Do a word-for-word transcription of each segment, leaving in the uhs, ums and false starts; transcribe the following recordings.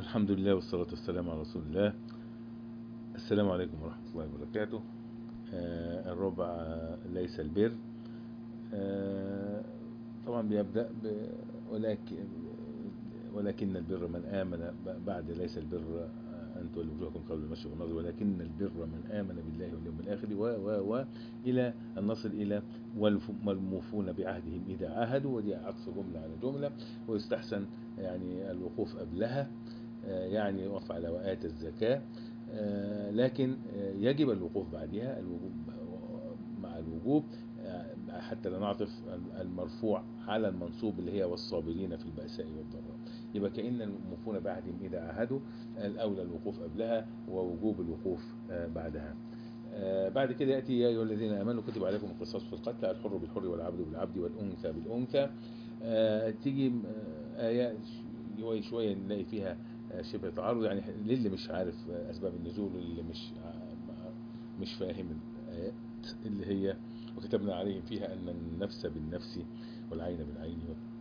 الحمد لله والصلاة والسلام على رسول الله. السلام عليكم ورحمة الله وبركاته. آه الربع آه، ليس البر. آه طبعا بيبدأ ب ولكن ولكن البر من آمن بعد ليس البر آه، أن تولوا وجوهكم قبل المشرق والمغرب، ولكن البر من آمن بالله واليوم الآخر و و و إلى أن نصل إلى والموفون بعهدهم إذا عاهدوا، ودي عطف جملة على جملة، ويستحسن يعني الوقوف قبلها، يعني يقف على وآت الزكاة، لكن يجب الوقوف بعدها الوجوب مع الوجوب، حتى لا نعطف المرفوع على المنصوب اللي هي والصابرين في البأساء والضراء. يبقى كأن الموفون بعهدهم إذا عاهدوا الأولى الوقوف قبلها ووجوب الوقوف بعدها. بعد كده يأتي يا أيها الذين آمنوا كتب عليكم القصاص في القتلى، الحر بالحر والعبد بالعبد والأنثى بالأنثى. تيجي آيات شوية نلاقي فيها شبه تعارض، يعني للي مش عارف أسباب النزول، واللي مش مش فاهم الآيات اللي هي وكتبنا عليهم فيها أن النفس بالنفس والعين بالعين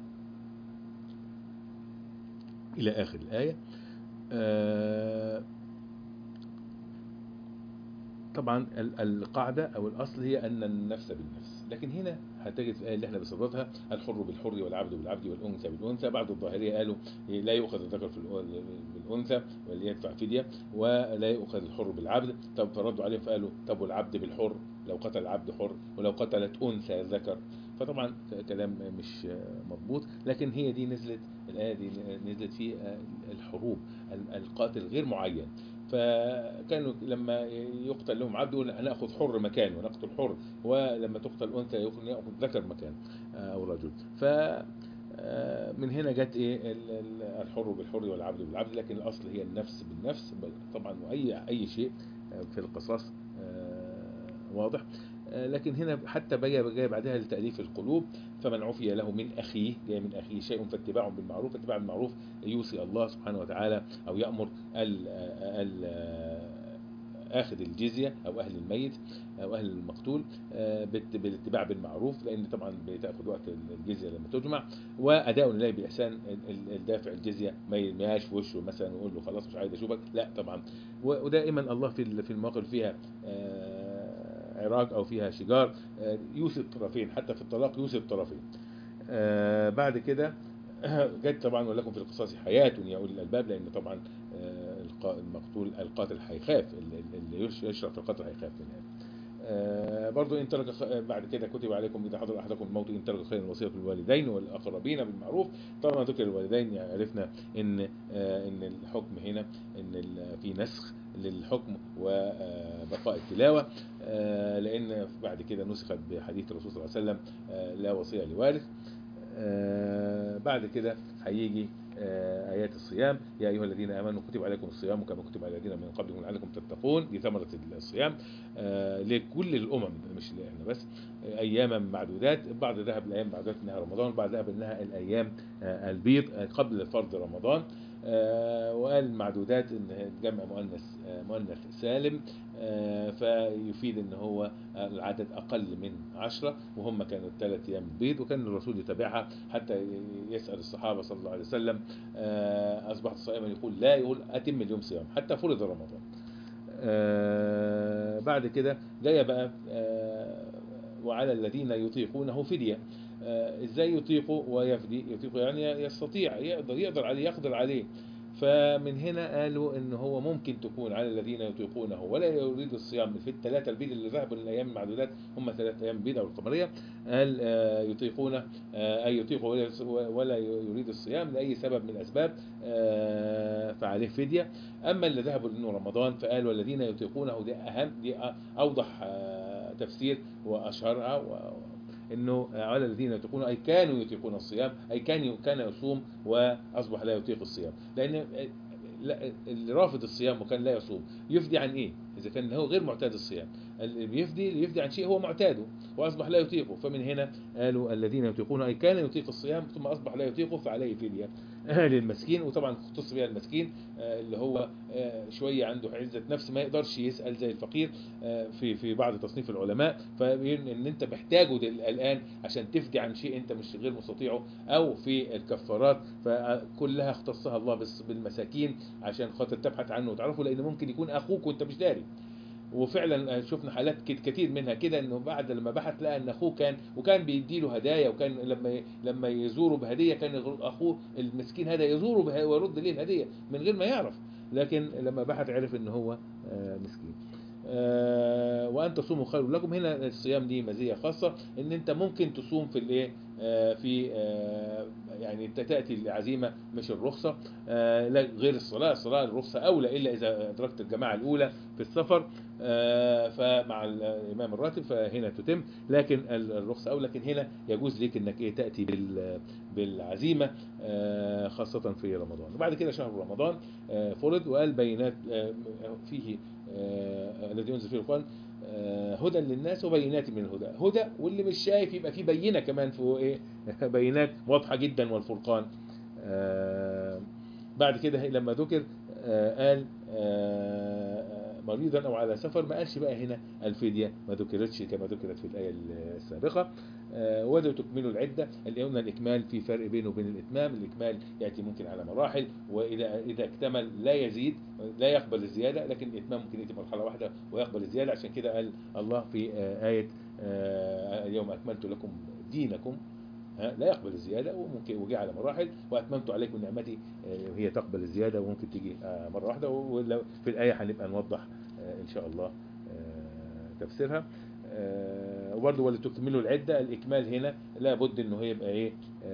إلى آخر الآية. طبعا القاعدة أو الأصل هي أن النفس بالنفس، لكن هنا هتجد في الآية اللي احنا بصددها الحر بالحر والعبد بالعبد والأنثى بالأنثى. بعض الظاهرية قالوا لا يؤخذ الذكر في بالأنثى واللي يدفع فدية، ولا يؤخذ الحر بالعبد. طب فردوا عليهم فقالوا طب والعبد بالحر لو قتل العبد حر، ولو قتلت أنثى ذكر. فطبعا كلام مش مضبوط، لكن هي دي نزلت الآية دي نزلت في الحروب، القاتل غير معين. فكانوا لما يقتل لهم عبد يقول هناخذ حر مكانه ونقتل حر، ولما تقتل انثى ياخذ ذكر مكان او رجل. ف من هنا جت ايه الحر بالحر والعبد بالعبد، لكن الاصل هي النفس بالنفس طبعا، واي اي شيء في القصاص واضح. لكن هنا حتى بقى جاي بعدها لتأليف القلوب، فمن عفي له من أخيه، جاي من أخيه شيء فاتباع بالمعروف. اتباع بالمعروف يوصي الله سبحانه وتعالى أو يأمر ال ال آخذ الجزية أو أهل الميت أو أهل المقتول بالاتباع بالمعروف، لأن طبعا بتأخذ وقت الجزية لما تجمع، وأداء لله بإحسان. الدافع الجزية ما يرميهاش في وشه مثلا ويقول له خلاص مش عايز أشوفك، لا طبعا. ودائما الله في في المواقف فيها عراق أو فيها شجار يوصي الطرفين، حتى في الطلاق يوصي الطرفين. بعد كده جت طبعا ولكم في القصاص حياة يا أولي الألباب، لأن طبعا المقتول القاتل هيخاف، اللي يشرف في القتل هيخاف منها. آه برضو إن ترك بعد كده كتب عليكم إذا حضر أحدكم الموت إن ترك خيرا الوصية للوالدين والأقربين بالمعروف. طبعا ذكر الوالدين يعني عرفنا إن آه إن الحكم هنا إن في نسخ للحكم وبقاء التلاوة، آه لأن بعد كده نسخت بحديث الرسول صلى الله عليه وسلم آه لا وصية لوارث. آه بعد كده هيجي آه آيات الصيام، يا أيها الذين آمنوا كتب عليكم الصيام كما كتب على الذين من قبلكم لعلكم تتقون. دي ثمرة الصيام آه لكل الأمم مش لإحنا بس. آه أياما معدودات، بعض ذهب الأيام معدودات إنها رمضان، بعض ذهب إنها الأيام آه البيض آه قبل فرض رمضان. آه وقال معدودات إن جمع مؤنث آه مؤنث سالم، آه فيفيد إن هو العدد أقل من عشرة، وهم كانوا ثلاث أيام بيض، وكان الرسول يتابعها حتى يسأل الصحابة صلى الله عليه وسلم آه أصبحت صائما؟ يقول لا، يقول أتم اليوم صيام حتى فرض رمضان. آه بعد كده جاية بقى آه وعلى الذين يطيقونه فدية. آه ازاي يطيقوا ويفدي؟ يطيقوا يعني يستطيع، يقدر يقدر عليه يقدر عليه. فمن هنا قالوا ان هو ممكن تكون على الذين يطيقونه ولا يريد الصيام في الثلاثه البيض اللي ذهبوا للايام المعدودات، هم ثلاث ايام بيض او القمريه. قال آه يطيقون آه اي يطيقوا ولا يريد الصيام لاي سبب من الاسباب آه فعليه فديه. اما اللي ذهبوا لانه رمضان فقال والذين يطيقونه، دي اهم، دي اوضح آه تفسير واشهرها، انه على الذين يطيقون اي كانوا يطيقون الصيام، اي كان كان يصوم واصبح لا يطيق الصيام. لان اللي رافض الصيام وكان لا يصوم يفدي عن ايه اذا كان هو غير معتاد الصيام؟ اللي بيفدي يفدي عن شيء هو معتاده واصبح لا يطيقه. فمن هنا قالوا الذين يطيقون اي كان يطيق الصيام ثم اصبح لا يطيقه فعليه فديه. للمسكين. وطبعا اختص بها المسكين اللي هو شويه عنده عزه نفس ما يقدرش يسال زي الفقير في في بعض تصنيف العلماء، فبين ان انت محتاجه الان عشان تفدي عن شيء انت مش غير مستطيعه، او في الكفارات فكلها اختصها الله بالمساكين عشان خاطر تبحث عنه وتعرفه، لان ممكن يكون اخوك وانت مش داري. وفعلا شفنا حالات كتير منها كده، انه بعد لما بحث لقى ان اخوه كان وكان بيدي له هدايا، وكان لما لما يزوره بهديه كان اخوه المسكين هذا يزوره ويرد ليه الهديه من غير ما يعرف، لكن لما بحث عرف ان هو مسكين. وان تصوموا خير لكم. هنا الصيام دي مزيه خاصه، ان انت ممكن تصوم في الايه في يعني تاتي العزيمه مش الرخصه، لا غير الصلاه. الصلاه الرخصه اولى الا اذا ادركت الجماعه الاولى في السفر فمع الامام الراتب فهنا تتم، لكن الرخصه اولى. لكن هنا يجوز لك انك ايه تاتي بالعزيمه خاصه في رمضان. وبعد كده شهر رمضان فرض وقال بينات فيه الذي ينزل فيه القرآن هدى للناس وبينات من الهدى. هدى واللي مش شايف يبقى فيه بينه كمان فوق ايه بينات واضحه جدا والفرقان. بعد كده لما ذكر قال مريضا او على سفر، ما قالش بقى هنا الفديه، ما ذكرتش كما ذكرت في الايه السابقه. وده تكملوا العده. اللي قلنا الاكمال في فرق بينه وبين الاتمام. الاكمال ياتي ممكن على مراحل، واذا اذا اكتمل لا يزيد لا يقبل الزياده، لكن الاتمام ممكن ياتي مرحله واحده ويقبل الزياده. عشان كده قال الله في ايه اليوم اكملت لكم دينكم لا يقبل الزياده، وممكن وجاء على مراحل. واتممت عليكم نعمتي وهي تقبل الزياده وممكن تيجي مره واحده. ولو في الايه هنبقى نوضح ان شاء الله تفسيرها. وبرضه ولتكملوا العده. الاكمال هنا لابد انه يبقى ايه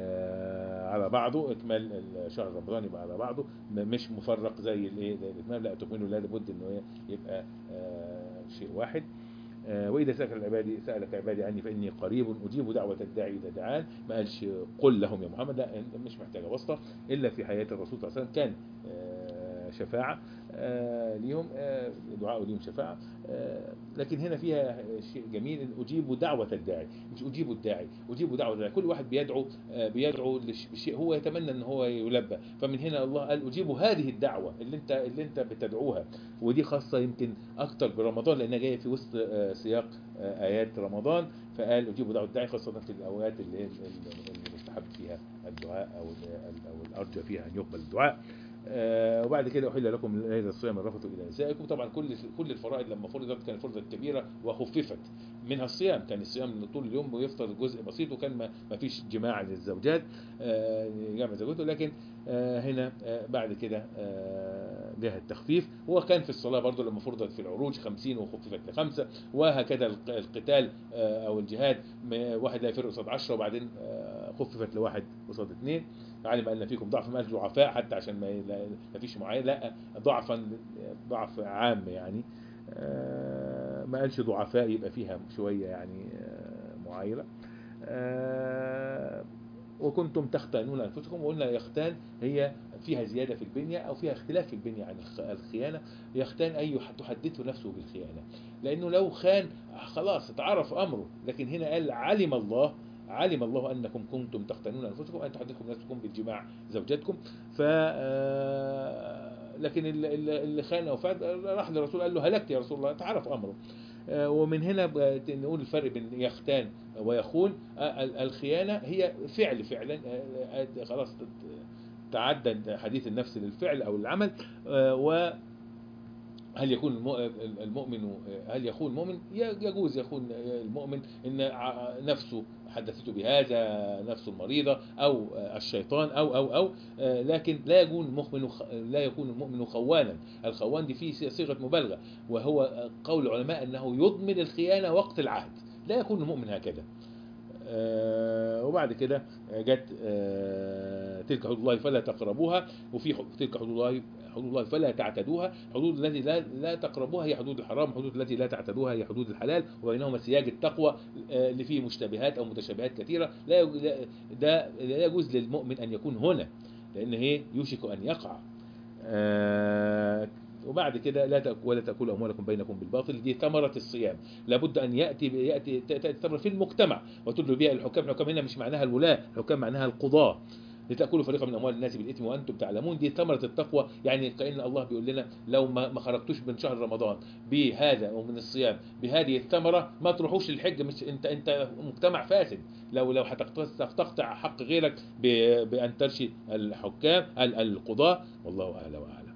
على بعضه. اكمال شهر رمضان يبقى على بعضه مش مفرق زي الايه الاتمام، لا تكملوا لابد انه يبقى شيء واحد. وإذا سألك العبادي سألك عبادي عني فإني قريب أجيب دعوة الداعي إذا دعان. ما قالش قل لهم يا محمد، لا مش محتاجة واسطة إلا في حياة الرسول صلى الله عليه وسلم كان شفاعة ليهم، دعاء ليهم شفاعة. لكن هنا فيها شيء جميل، إن أجيب دعوة الداعي مش أجيب الداعي، أجيب دعوة الداعي. كل واحد بيدعو بيدعو لشيء هو يتمنى إن هو يلبى، فمن هنا الله قال أجيب هذه الدعوة اللي أنت اللي أنت بتدعوها. ودي خاصة يمكن أكتر برمضان لأنها جاية في وسط سياق آيات رمضان، فقال أجيب دعوة الداعي خاصة في الأوقات اللي المستحب فيها الدعاء أو أو الأرجى فيها أن يقبل الدعاء. آه وبعد كده أحل لكم ليلة الصيام الرفث إلى نسائكم. طبعا كل كل الفرائض لما فرضت كانت فرضت كبيرة وخففت منها الصيام. كان الصيام طول اليوم ويفطر جزء بسيط، وكان ما, ما فيش جماع للزوجات آه جامع زوجته. لكن آه هنا آه بعد كده آه جاء التخفيف. هو كان في الصلاة برضو لما فرضت في العروج خمسين وخففت لخمسة، وهكذا القتال آه أو الجهاد واحد لا يفرق قصاد عشرة، وبعدين آه خففت لواحد قصاد اثنين. علم أن فيكم ضعف، ما قالش ضعفاء حتى عشان ما ما فيش معين، لا ضعفا ضعف عام يعني. ما قالش ضعفاء يبقى فيها شوية يعني معايرة. وكنتم تختانون أنفسكم. وقلنا يختان هي فيها زيادة في البنية أو فيها اختلاف في البنية عن الخيانة. يختان أي تحدث نفسه بالخيانة، لأنه لو خان خلاص اتعرف أمره. لكن هنا قال علم الله علم الله أنكم كنتم تختانون أنفسكم أن تحدثكم نفسكم بالجماع زوجاتكم. ف لكن اللي خان أو فات راح للرسول قال له هلكت يا رسول الله، تعرف أمره. ومن هنا نقول الفرق بين يختان ويخون. الخيانة هي فعل فعلا خلاص تعدى حديث النفس للفعل أو العمل. و هل يكون المؤمن هل يخون المؤمن؟ يجوز يخون المؤمن ان نفسه حدثته بهذا، نفسه المريضة او الشيطان او او او لكن لا يكون المؤمن لا يكون المؤمن خوانا. الخوان دي فيه صيغة مبالغة، وهو قول العلماء انه يضمن الخيانة وقت العهد، لا يكون المؤمن هكذا. آه وبعد كده جت آه تلك حدود الله فلا تقربوها، وفي تلك حدود الله حدود الله فلا تعتدوها. حدود التي لا لا تقربوها هي حدود الحرام، حدود التي لا تعتدوها هي حدود الحلال، وبينهما سياج التقوى آه اللي فيه مشتبهات او متشابهات كثيره. لا ده لا يجوز للمؤمن ان يكون هنا، لان هي يوشك ان يقع. آه وبعد كده لا تأكل ولا تأكلوا أموالكم بينكم بالباطل. دي ثمرة الصيام، لابد أن يأتي يأتي تأتي ثمرة في المجتمع وتدل بها الحكام. الحكام هنا مش معناها الولاة، الحكام معناها القضاة. لتأكلوا فريقا من أموال الناس بالإثم وأنتم تعلمون. دي ثمرة التقوى، يعني كأن الله بيقول لنا لو ما ما خرجتوش من شهر رمضان بهذا ومن الصيام بهذه الثمرة ما تروحوش للحج. مش انت انت مجتمع فاسد لو لو هتقطع حق غيرك بأن ترشي الحكام القضاة. والله أعلى وأعلم.